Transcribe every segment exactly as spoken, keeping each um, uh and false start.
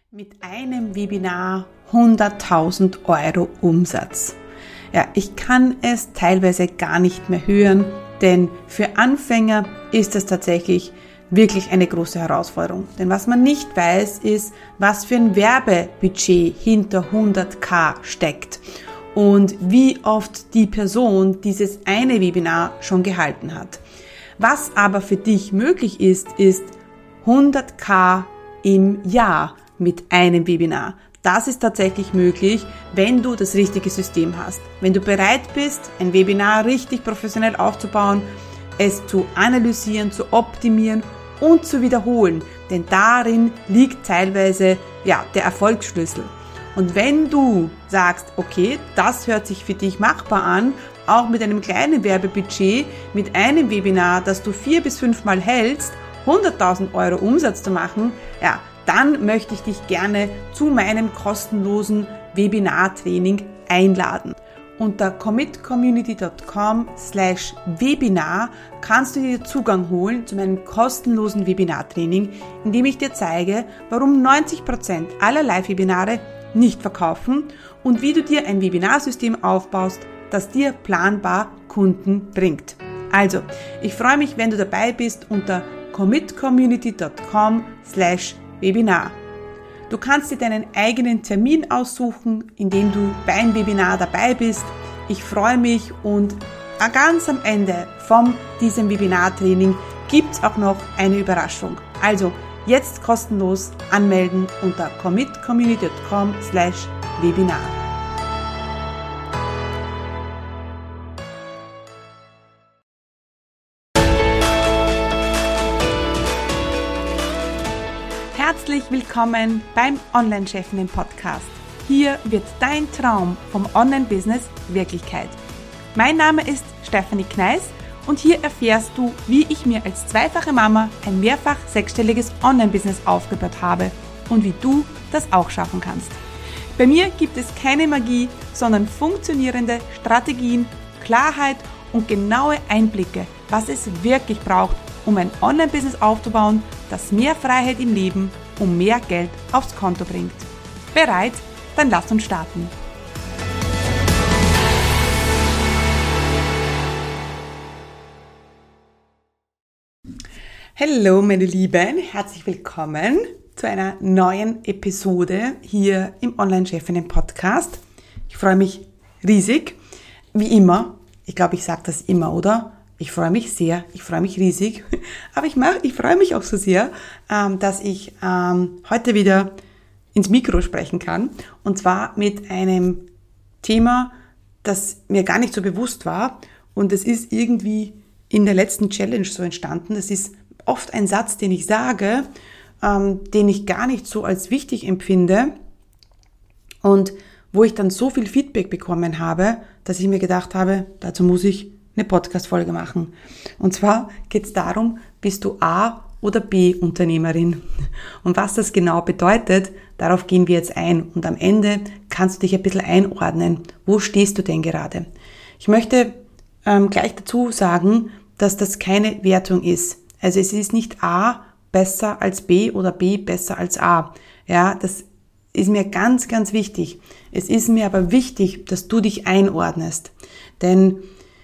Mit einem Webinar hunderttausend Euro Umsatz. Ja, ich kann es teilweise gar nicht mehr hören, denn für Anfänger ist es tatsächlich wirklich eine große Herausforderung. Denn was man nicht weiß, ist, was für ein Werbebudget hinter hunderttausend steckt und wie oft die Person dieses eine Webinar schon gehalten hat. Was aber für dich möglich ist, ist hunderttausend im Jahr mit einem Webinar. Das ist tatsächlich möglich, wenn du das richtige System hast. Wenn du bereit bist, ein Webinar richtig professionell aufzubauen, es zu analysieren, zu optimieren und zu wiederholen. Denn darin liegt teilweise ja, der Erfolgsschlüssel. Und wenn du sagst, okay, das hört sich für dich machbar an, auch mit einem kleinen Werbebudget, mit einem Webinar, das du vier bis fünf Mal hältst, hunderttausend Euro Umsatz zu machen, ja, dann möchte ich dich gerne zu meinem kostenlosen Webinar-Training einladen. Unter commitcommunity.com slash Webinar kannst du dir Zugang holen zu meinem kostenlosen Webinar-Training, in dem ich dir zeige, warum neunzig Prozent aller Live-Webinare nicht verkaufen und wie du dir ein Webinarsystem aufbaust, das dir planbar Kunden bringt. Also, ich freue mich, wenn du dabei bist unter commitcommunity.com slash Webinar. Du kannst dir deinen eigenen Termin aussuchen, indem du beim Webinar dabei bist. Ich freue mich und ganz am Ende von diesem Webinar-Training gibt es auch noch eine Überraschung. Also jetzt kostenlos anmelden unter commitcommunity.com slash Webinar. Herzlich willkommen beim Online-Chefinnen-Podcast. Hier wird dein Traum vom Online-Business Wirklichkeit. Mein Name ist Stefanie Kneis und hier erfährst du, wie ich mir als zweifache Mama ein mehrfach sechsstelliges Online-Business aufgebaut habe und wie du das auch schaffen kannst. Bei mir gibt es keine Magie, sondern funktionierende Strategien, Klarheit und genaue Einblicke, was es wirklich braucht, um ein Online-Business aufzubauen, das mehr Freiheit im Leben und mehr Geld aufs Konto bringt. Bereit? Dann lass uns starten. Hallo meine Lieben, herzlich willkommen zu einer neuen Episode hier im Online-Chefinnen-Podcast. Ich freue mich riesig, wie immer. Ich glaube, ich sage das immer, oder? Ich freue mich sehr, ich freue mich riesig, aber ich, mach, ich freue mich auch so sehr, ähm, dass ich ähm, heute wieder ins Mikro sprechen kann und zwar mit einem Thema, das mir gar nicht so bewusst war und es ist irgendwie in der letzten Challenge so entstanden. Das ist oft ein Satz, den ich sage, ähm, den ich gar nicht so als wichtig empfinde und wo ich dann so viel Feedback bekommen habe, dass ich mir gedacht habe, dazu muss ich eine Podcast-Folge machen. Und zwar geht es darum, bist du A- oder B-Unternehmerin? Und was das genau bedeutet, darauf gehen wir jetzt ein. Und am Ende kannst du dich ein bisschen einordnen. Wo stehst du denn gerade? Ich möchte ähm, gleich dazu sagen, dass das keine Wertung ist. Also es ist nicht A besser als B oder B besser als A. Ja, das ist mir ganz, ganz wichtig. Es ist mir aber wichtig, dass du dich einordnest. Denn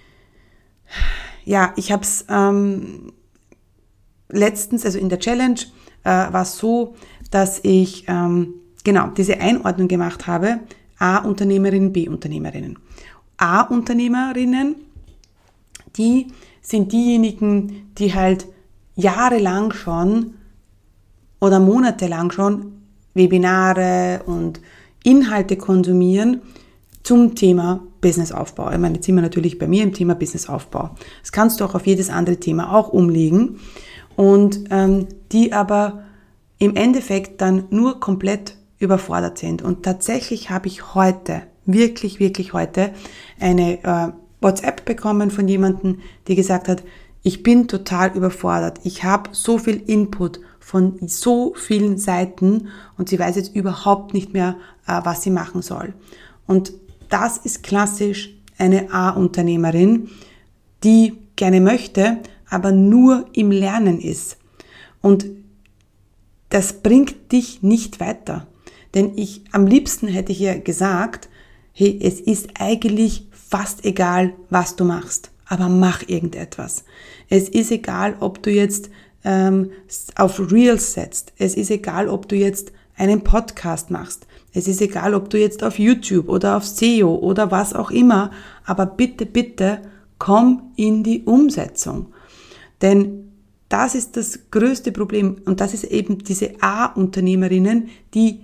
ja, ich habe es ähm, letztens, also in der Challenge, äh, war es so, dass ich ähm, genau diese Einordnung gemacht habe, A-Unternehmerinnen, B-Unternehmerinnen. A-Unternehmerinnen, die sind diejenigen, die halt jahrelang schon oder monatelang schon Webinare und Inhalte konsumieren zum Thema Businessaufbau. Ich meine, jetzt sind wir natürlich bei mir im Thema Businessaufbau. Das kannst du auch auf jedes andere Thema auch umlegen und ähm, die aber im Endeffekt dann nur komplett überfordert sind. Und tatsächlich habe ich heute, wirklich, wirklich heute, eine äh, WhatsApp bekommen von jemandem, die gesagt hat, ich bin total überfordert. Ich habe so viel Input von so vielen Seiten und sie weiß jetzt überhaupt nicht mehr, äh, was sie machen soll. Und das ist klassisch eine A-Unternehmerin, die gerne möchte, aber nur im Lernen ist. Und das bringt dich nicht weiter. Denn ich, am liebsten hätte ich ihr gesagt, hey, es ist eigentlich fast egal, was du machst, aber mach irgendetwas. Es ist egal, ob du jetzt ähm, auf Reels setzt. Es ist egal, ob du jetzt einen Podcast machst. Es ist egal, ob du jetzt auf YouTube oder auf S E O oder was auch immer, aber bitte, bitte komm in die Umsetzung. Denn das ist das größte Problem und das ist eben diese A-Unternehmerinnen, die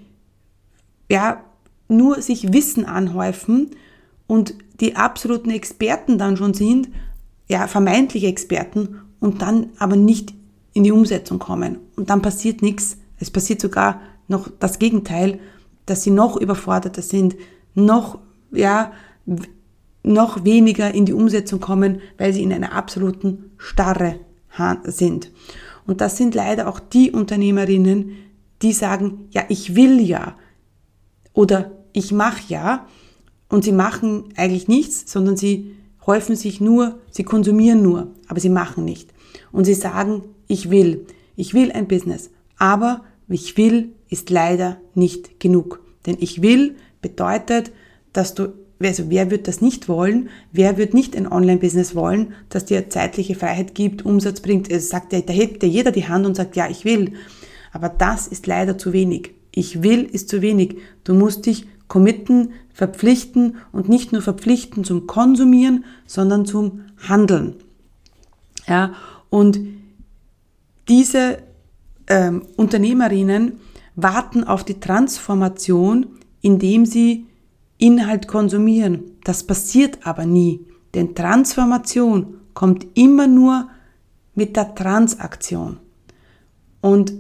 ja nur sich Wissen anhäufen und die absoluten Experten dann schon sind, ja vermeintliche Experten und dann aber nicht in die Umsetzung kommen. Und dann passiert nichts. Es passiert sogar noch das Gegenteil, dass sie noch überforderter sind, noch, ja, noch weniger in die Umsetzung kommen, weil sie in einer absoluten Starre sind. Und das sind leider auch die Unternehmerinnen, die sagen, ja, ich will ja oder ich mache ja und sie machen eigentlich nichts, sondern sie häufen sich nur, sie konsumieren nur, aber sie machen nicht. Und sie sagen, ich will, ich will ein Business, aber ich will ist leider nicht genug. Denn ich will bedeutet, dass du, also wer wird das nicht wollen? Wer wird nicht ein Online-Business wollen, das dir zeitliche Freiheit gibt, Umsatz bringt? Es sagt ja, da hebt ja jeder die Hand und sagt, ja, ich will. Aber das ist leider zu wenig. Ich will ist zu wenig. Du musst dich committen, verpflichten und nicht nur verpflichten zum Konsumieren, sondern zum Handeln. Ja, und diese ähm, Unternehmerinnen warten auf die Transformation, indem sie Inhalt konsumieren. Das passiert aber nie, denn Transformation kommt immer nur mit der Transaktion. Und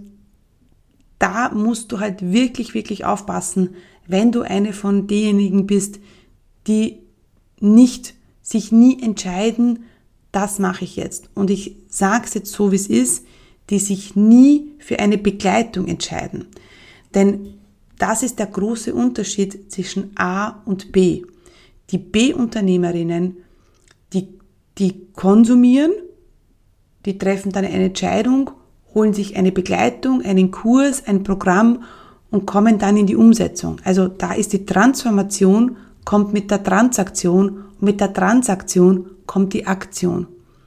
da musst du halt wirklich, wirklich aufpassen, wenn du eine von denjenigen bist, die nicht, sich nie entscheiden, das mache ich jetzt. Und ich sage es jetzt so, wie es ist, die sich nie für eine Begleitung entscheiden. Denn das ist der große Unterschied zwischen A und B. Die B-Unternehmerinnen, die, die konsumieren, die treffen dann eine Entscheidung, holen sich eine Begleitung, einen Kurs, ein Programm und kommen dann in die Umsetzung. Also da ist die Transformation, kommt mit der Transaktion und mit der Transaktion kommt die Aktion.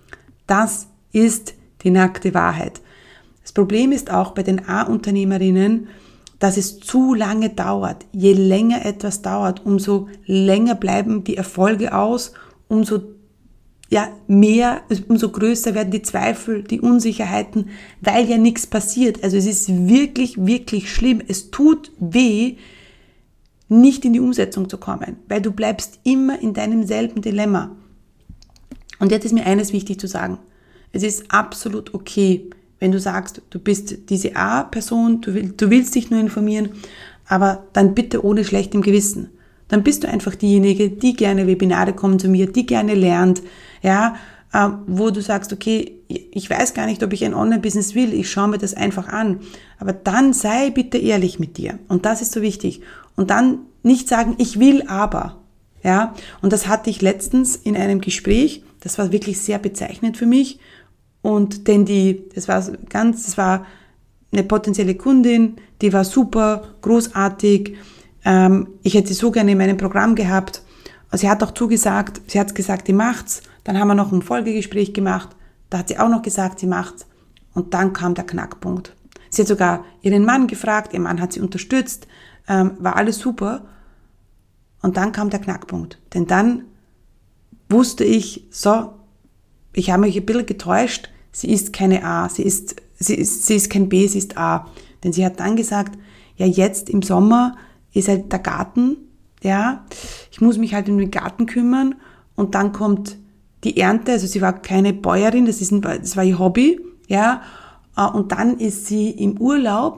Das ist die nackte Wahrheit. Das Problem ist auch bei den A-Unternehmerinnen, dass es zu lange dauert. Je länger etwas dauert, umso länger bleiben die Erfolge aus, umso ja, mehr, umso größer werden die Zweifel, die Unsicherheiten, weil ja nichts passiert. Also es ist wirklich, wirklich schlimm. Es tut weh, nicht in die Umsetzung zu kommen, weil du bleibst immer in deinem selben Dilemma. Und jetzt ist mir eines wichtig zu sagen. Es ist absolut okay, wenn du sagst, du bist diese A-Person, du, will, du willst dich nur informieren, aber dann bitte ohne schlechtem Gewissen. Dann bist du einfach diejenige, die gerne Webinare konsumiert, die gerne lernt, ja, äh, wo du sagst, okay, ich weiß gar nicht, ob ich ein Online-Business will, ich schaue mir das einfach an. Aber dann sei bitte ehrlich mit dir. Und das ist so wichtig. Und dann nicht sagen, ich will aber. Ja, und das hatte ich letztens in einem Gespräch, das war wirklich sehr bezeichnend für mich. Und denn die, das war ganz, das war eine potenzielle Kundin, die war super, großartig. Ähm, ich hätte sie so gerne in meinem Programm gehabt. Sie hat auch zugesagt, sie hat gesagt, die macht's. Dann haben wir noch ein Folgegespräch gemacht. Da hat sie auch noch gesagt, sie macht's. Und dann kam der Knackpunkt. Sie hat sogar ihren Mann gefragt, ihr Mann hat sie unterstützt, ähm, war alles super. Und dann kam der Knackpunkt. Denn dann wusste ich, so, ich habe mich ein bisschen getäuscht, sie ist keine A, sie ist, sie ist, sie ist kein B, sie ist A. Denn sie hat dann gesagt, ja, jetzt im Sommer ist halt der Garten, ja, ich muss mich halt um den Garten kümmern und dann kommt die Ernte, also sie war keine Bäuerin, das ist ein, das war ihr Hobby, ja, und dann ist sie im Urlaub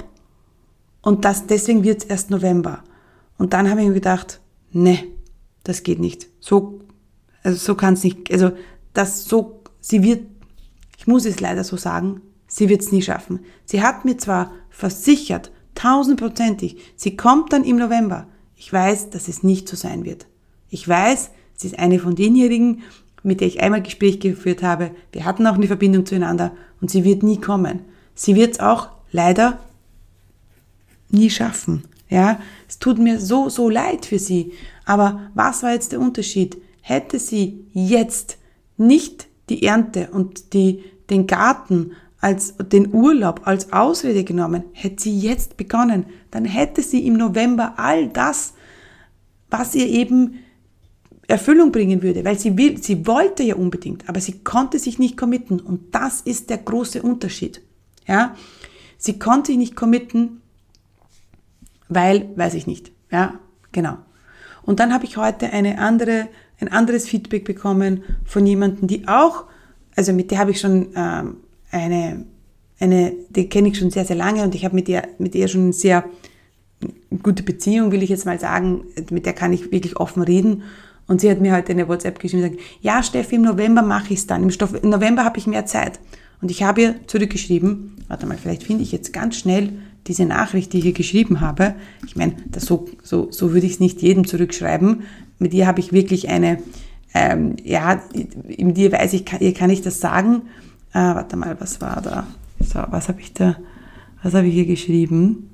und das, deswegen wird es erst November. Und dann habe ich mir gedacht, ne, das geht nicht. So, also so kann es nicht, also das so, sie wird, ich muss es leider so sagen, sie wird es nie schaffen. Sie hat mir zwar versichert, tausendprozentig, sie kommt dann im November. Ich weiß, dass es nicht so sein wird. Ich weiß, sie ist eine von denjenigen, mit der ich einmal Gespräch geführt habe. Wir hatten auch eine Verbindung zueinander und sie wird nie kommen. Sie wird es auch leider nie schaffen. Ja, es tut mir so, so leid für sie. Aber was war jetzt der Unterschied? Hätte sie jetzt nicht die Ernte und die, den Garten als den Urlaub als Ausrede genommen, hätte sie jetzt begonnen, dann hätte sie im November all das, was ihr eben Erfüllung bringen würde, weil sie will, sie wollte ja unbedingt, aber sie konnte sich nicht committen und das ist der große Unterschied. Ja, sie konnte sich nicht committen, weil, weiß ich nicht, ja, genau. Und dann habe ich heute eine andere, ein anderes Feedback bekommen von jemandem, die auch, also mit der habe ich schon ähm, eine, eine, die kenne ich schon sehr, sehr lange und ich habe mit ihr, mit ihr schon eine sehr gute Beziehung, will ich jetzt mal sagen, mit der kann ich wirklich offen reden. Und sie hat mir heute eine WhatsApp geschrieben und gesagt, ja Steffi, im November mache ich es dann, im, Stoff, im November habe ich mehr Zeit. Und ich habe ihr zurückgeschrieben, warte mal, vielleicht finde ich jetzt ganz schnell diese Nachricht, die ich ihr geschrieben habe. Ich meine, das so, so, so würde ich es nicht jedem zurückschreiben. Mit ihr habe ich wirklich eine, ähm, ja, mit ihr weiß ich, kann, ihr kann ich das sagen. Äh, warte mal, was war da? So, was habe ich da, was habe ich hier geschrieben?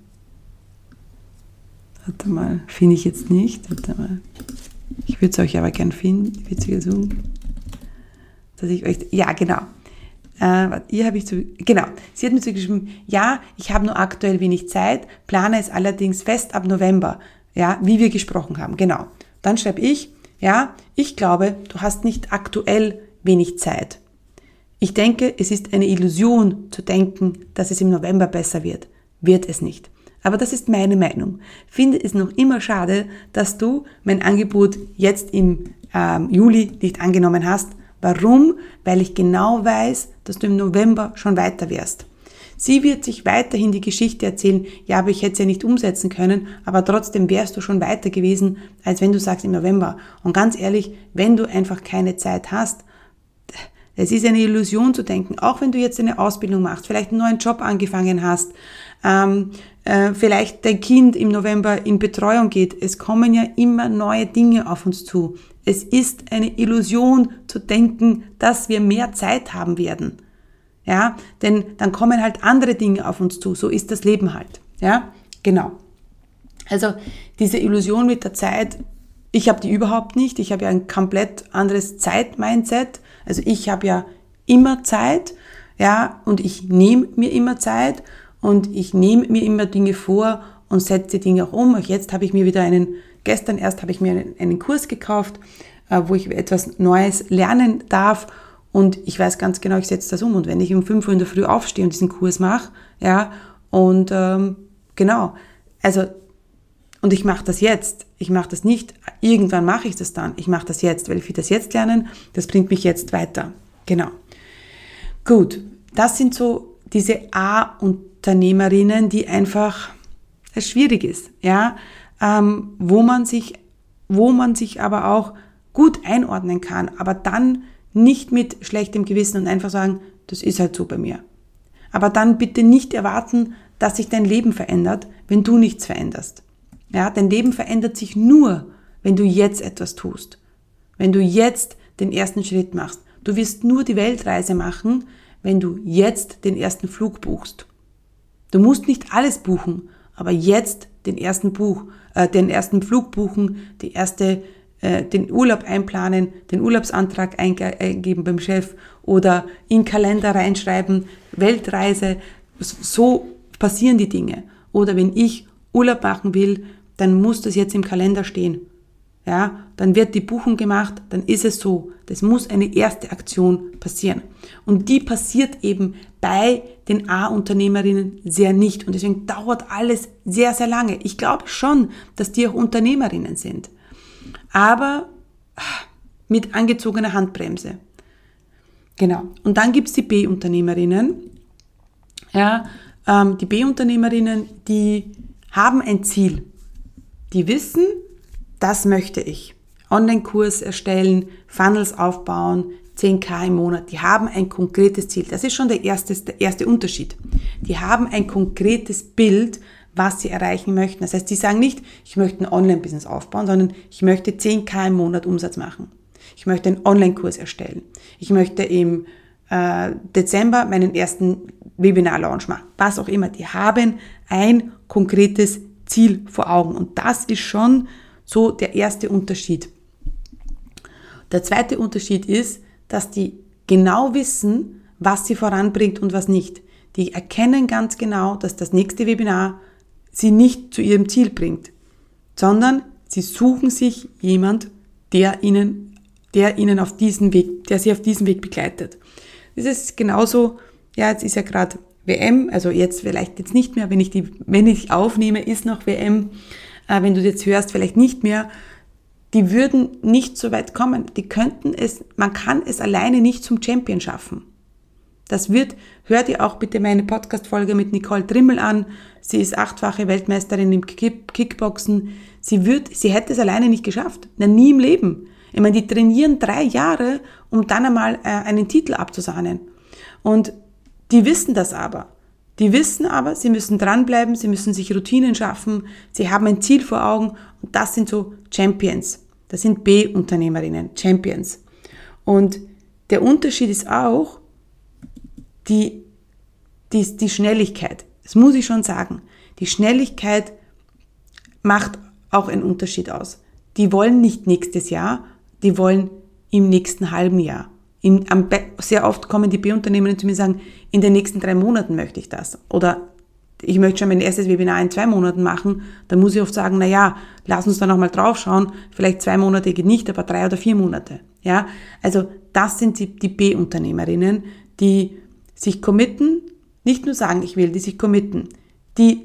Warte mal, finde ich jetzt nicht. Warte mal. Ich würde es euch aber gern finden. Ich würde es so, dass ich euch, ja, genau. Äh, ihr habe ich zu, genau. Sie hat mir zugeschrieben, ja, ich habe nur aktuell wenig Zeit, plane es allerdings fest ab November, ja, wie wir gesprochen haben, genau. Dann schreibe ich, ja, ich glaube, du hast nicht aktuell wenig Zeit. Ich denke, es ist eine Illusion zu denken, dass es im November besser wird. Wird es nicht. Aber das ist meine Meinung. Finde es noch immer schade, dass du mein Angebot jetzt im ähm, Juli nicht angenommen hast. Warum? Weil ich genau weiß, dass du im November schon weiter wärst. Sie wird sich weiterhin die Geschichte erzählen, ja, aber ich hätte es ja nicht umsetzen können, aber trotzdem wärst du schon weiter gewesen, als wenn du sagst im November. Und ganz ehrlich, wenn du einfach keine Zeit hast, es ist eine Illusion zu denken, auch wenn du jetzt eine Ausbildung machst, vielleicht einen neuen Job angefangen hast, ähm, äh, vielleicht dein Kind im November in Betreuung geht. Es kommen ja immer neue Dinge auf uns zu. Es ist eine Illusion zu denken, dass wir mehr Zeit haben werden. Ja, denn dann kommen halt andere Dinge auf uns zu. So ist das Leben halt. Ja, genau. Also diese Illusion mit der Zeit, ich habe die überhaupt nicht. Ich habe ja ein komplett anderes Zeit-Mindset. Also ich habe ja immer Zeit, ja, und ich nehme mir immer Zeit und ich nehme mir immer Dinge vor und setze die Dinge auch um. Auch jetzt habe ich mir wieder einen, gestern erst habe ich mir einen, einen Kurs gekauft, äh, wo ich etwas Neues lernen darf und ich weiß ganz genau, ich setze das um. Und wenn ich um fünf Uhr in der Früh aufstehe und diesen Kurs mache, ja, und ähm, genau, also und ich mache das jetzt. Ich mache das nicht, irgendwann mache ich das dann. Ich mache das jetzt, weil ich will das jetzt lernen. Das bringt mich jetzt weiter. Genau. Gut, das sind so diese A-Unternehmerinnen, die einfach, es schwierig ist, ja, ähm, wo man sich, wo man sich aber auch gut einordnen kann, aber dann nicht mit schlechtem Gewissen und einfach sagen, das ist halt so bei mir. Aber dann bitte nicht erwarten, dass sich dein Leben verändert, wenn du nichts veränderst. Ja, dein Leben verändert sich nur, wenn du jetzt etwas tust. Wenn du jetzt den ersten Schritt machst. Du wirst nur die Weltreise machen, wenn du jetzt den ersten Flug buchst. Du musst nicht alles buchen, aber jetzt den ersten Buch, äh, den ersten Flug buchen, die erste, äh, den Urlaub einplanen, den Urlaubsantrag einge- eingeben beim Chef oder in den Kalender reinschreiben, Weltreise. So passieren die Dinge. Oder wenn ich Urlaub machen will, dann muss das jetzt im Kalender stehen. Ja, dann wird die Buchung gemacht, dann ist es so. Das muss eine erste Aktion passieren. Und die passiert eben bei den A-Unternehmerinnen sehr nicht. Und deswegen dauert alles sehr, sehr lange. Ich glaube schon, dass die auch Unternehmerinnen sind. Aber mit angezogener Handbremse. Genau. Und dann gibt's die B-Unternehmerinnen. Ja, ähm, die B-Unternehmerinnen, die haben ein Ziel. Die wissen, das möchte ich. Online-Kurs erstellen, Funnels aufbauen, zehn K im Monat. Die haben ein konkretes Ziel. Das ist schon der erste, der erste Unterschied. Die haben ein konkretes Bild, was sie erreichen möchten. Das heißt, die sagen nicht, ich möchte ein Online-Business aufbauen, sondern ich möchte zehn K im Monat Umsatz machen. Ich möchte einen Online-Kurs erstellen. Ich möchte im äh, Dezember meinen ersten Webinar-Launch machen. Was auch immer. Die haben ein konkretes Ziel vor Augen. Und das ist schon so der erste Unterschied. Der zweite Unterschied ist, dass die genau wissen, was sie voranbringt und was nicht. Die erkennen ganz genau, dass das nächste Webinar sie nicht zu ihrem Ziel bringt, sondern sie suchen sich jemand, der ihnen, der ihnen auf diesen Weg, der sie auf diesem Weg begleitet. Das ist genauso, ja, jetzt ist ja gerade W M, also jetzt vielleicht jetzt nicht mehr, wenn ich die, wenn ich aufnehme, ist noch W M, äh, wenn du jetzt hörst, vielleicht nicht mehr. Die würden nicht so weit kommen. Die könnten es, man kann es alleine nicht zum Champion schaffen. Das wird, hör dir auch bitte meine Podcast-Folge mit Nicole Trimmel an. Sie ist achtfache Weltmeisterin im Kickboxen. Sie wird, sie hätte es alleine nicht geschafft. Na, nie im Leben. Ich meine, die trainieren drei Jahre, um dann einmal äh, einen Titel abzusahnen. Und die wissen das aber. Die wissen aber, sie müssen dranbleiben, sie müssen sich Routinen schaffen, sie haben ein Ziel vor Augen und das sind so Champions. Das sind B-Unternehmerinnen, Champions. Und der Unterschied ist auch die, die, die Schnelligkeit. Das muss ich schon sagen. Die Schnelligkeit macht auch einen Unterschied aus. Die wollen nicht nächstes Jahr, die wollen im nächsten halben Jahr. In, am, sehr oft kommen die B-Unternehmerinnen zu mir und sagen, in den nächsten drei Monaten möchte ich das. Oder ich möchte schon mein erstes Webinar in zwei Monaten machen. Dann muss ich oft sagen, na ja, lass uns da nochmal drauf schauen. Vielleicht zwei Monate geht nicht, aber drei oder vier Monate. Ja, also das sind die, die B-Unternehmerinnen, die sich committen, nicht nur sagen, ich will, die sich committen, die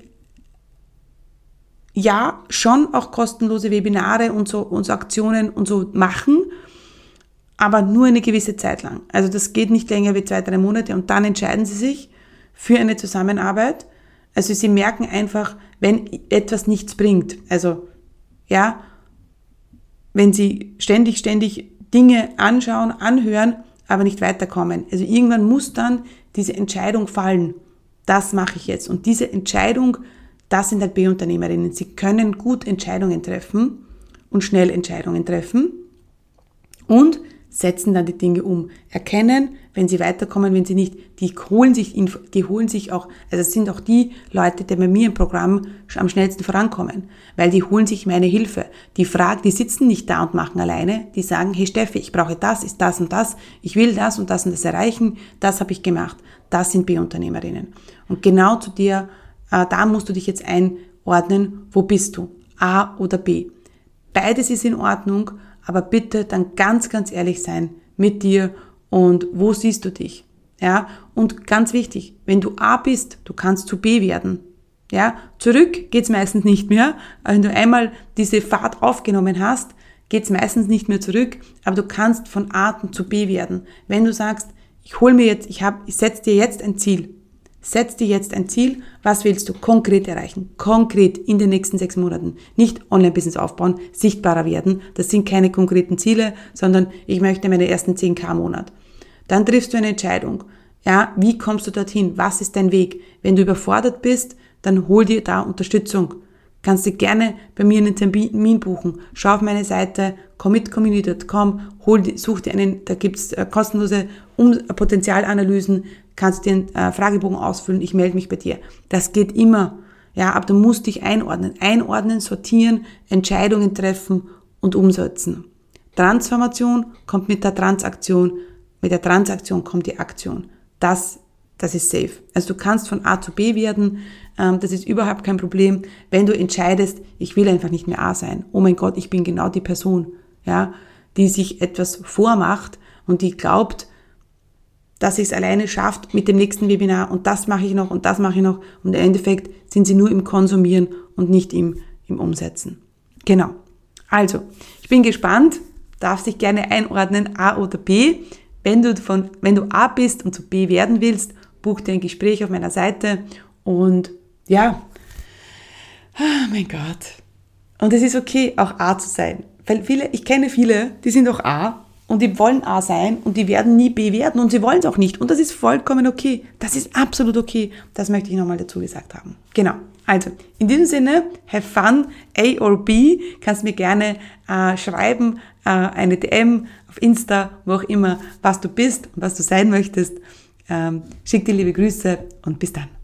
ja schon auch kostenlose Webinare und so, und so Aktionen und so machen, aber nur eine gewisse Zeit lang. Also das geht nicht länger wie zwei, drei Monate und dann entscheiden sie sich für eine Zusammenarbeit. Also sie merken einfach, wenn etwas nichts bringt. Also, ja, wenn sie ständig, ständig Dinge anschauen, anhören, aber nicht weiterkommen. Also irgendwann muss dann diese Entscheidung fallen. Das mache ich jetzt. Und diese Entscheidung, das sind halt B-Unternehmerinnen. Sie können gut Entscheidungen treffen und schnell Entscheidungen treffen und setzen dann die Dinge um, erkennen, wenn sie weiterkommen, wenn sie nicht, die holen sich, die holen sich auch, also es sind auch die Leute, die bei mir im Programm am schnellsten vorankommen, weil die holen sich meine Hilfe. Die fragen, die sitzen nicht da und machen alleine, die sagen, hey Steffi, ich brauche das, ist das und das, ich will das und das und das erreichen, das habe ich gemacht. Das sind B-Unternehmerinnen. Und genau zu dir, äh, da musst du dich jetzt einordnen, wo bist du? A oder B? Beides ist in Ordnung, aber bitte dann ganz, ganz ehrlich sein mit dir und wo siehst du dich? Ja, und ganz wichtig, wenn du A bist, du kannst zu B werden. Ja, zurück geht's meistens nicht mehr. Wenn du einmal diese Fahrt aufgenommen hast, geht's meistens nicht mehr zurück, aber du kannst von A zu B werden. Wenn du sagst, ich hol mir jetzt, ich hab, ich setz dir jetzt ein Ziel. Setz dir jetzt ein Ziel, was willst du konkret erreichen? Konkret in den nächsten sechs Monaten. Nicht Online-Business aufbauen, sichtbarer werden. Das sind keine konkreten Ziele, sondern ich möchte meine ersten zehn K im Monat. Dann triffst du eine Entscheidung. Ja, wie kommst du dorthin? Was ist dein Weg? Wenn du überfordert bist, dann hol dir da Unterstützung. Kannst du gerne bei mir einen Termin buchen. Schau auf meine Seite commit community dot com, hol, such dir einen, da gibt's kostenlose Potenzialanalysen, kannst dir einen äh, Fragebogen ausfüllen, ich melde mich bei dir. Das geht immer. Ja, aber du musst dich einordnen. Einordnen, sortieren, Entscheidungen treffen und umsetzen. Transformation kommt mit der Transaktion. Mit der Transaktion kommt die Aktion. Das, das ist safe. Also du kannst von A zu B werden. Ähm, das ist überhaupt kein Problem. Wenn du entscheidest, ich will einfach nicht mehr A sein. Oh mein Gott, ich bin genau die Person, ja, die sich etwas vormacht und die glaubt, dass sie es alleine schafft mit dem nächsten Webinar und das mache ich noch und das mache ich noch und im Endeffekt sind sie nur im Konsumieren und nicht im, im Umsetzen. Genau. Also, ich bin gespannt, darfst dich gerne einordnen, A oder B. Wenn du von, wenn du A bist und zu B werden willst, buch dir ein Gespräch auf meiner Seite und ja, oh mein Gott. Und es ist okay, auch A zu sein. Weil viele, ich kenne viele, die sind auch A und die wollen A sein und die werden nie B werden und sie wollen es auch nicht. Und das ist vollkommen okay. Das ist absolut okay. Das möchte ich nochmal dazu gesagt haben. Genau. Also, in diesem Sinne, have fun, A or B. Kannst mir gerne äh, schreiben, äh, eine D M auf Insta, wo auch immer, was du bist und was du sein möchtest. Ähm, schick dir liebe Grüße und bis dann.